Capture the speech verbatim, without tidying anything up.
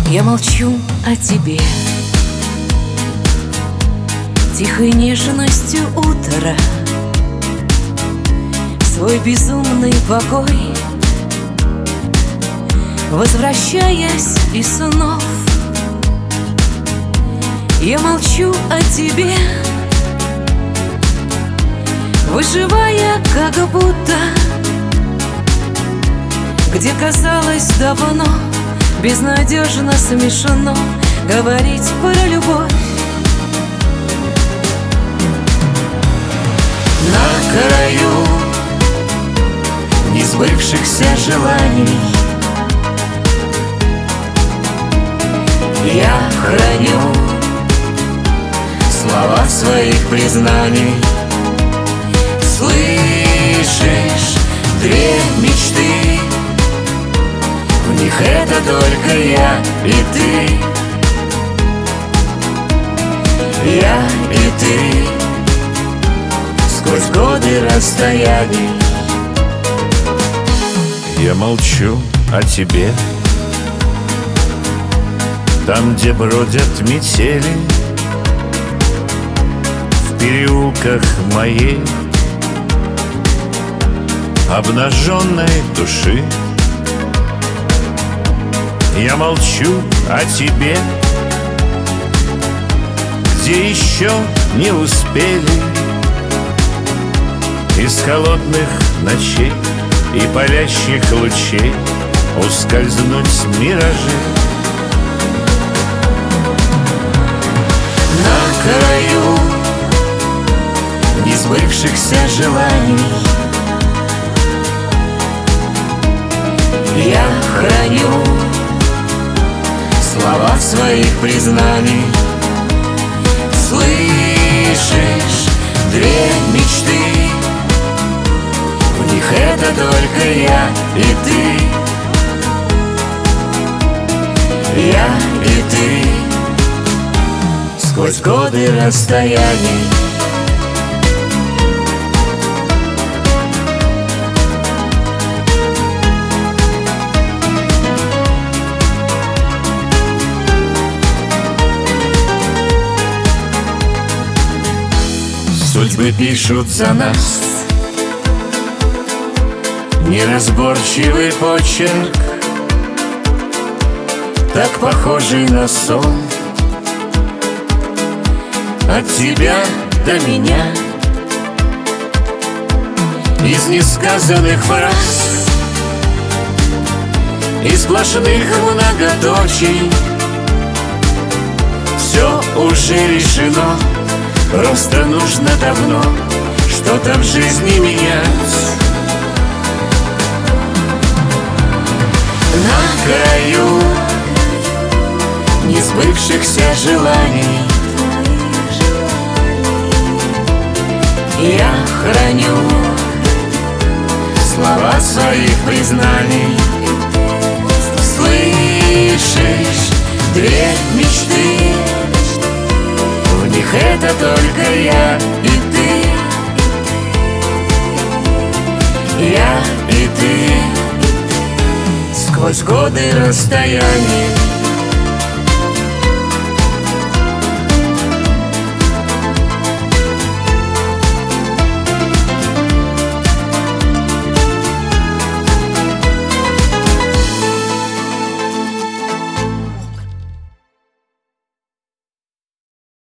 Я молчу о тебе тихой нежностью утра, свой безумный покой, возвращаясь из снов. Я молчу о тебе, выживая как будто, где казалось давно безнадежно смешно говорить про любовь. На краю несбывшихся желаний я храню слова своих признаний. Слышишь, две мечты, в них это только я и ты. Я и ты сквозь годы расстояний. Я молчу о тебе там, где бродят метели, в переулках моей обнаженной души. Я молчу о тебе, где еще не успели из холодных ночей и палящих лучей ускользнуть миражи. На краю несбывшихся желаний я храню слова своих признаний. Слышишь, две мечты, в них это только я и ты. Я и ты сквозь годы расстояний. Судьбы пишут за нас неразборчивый почерк, так похожий на сон. От тебя до меня из несказанных фраз и сплошных многоточий все уже решено. Просто нужно давно что-то в жизни менять. На краю несбывшихся желаний я храню слова своих признаний. Слышишь, две мечты, в них это только я и ты. Я и ты сквозь годы расстояний.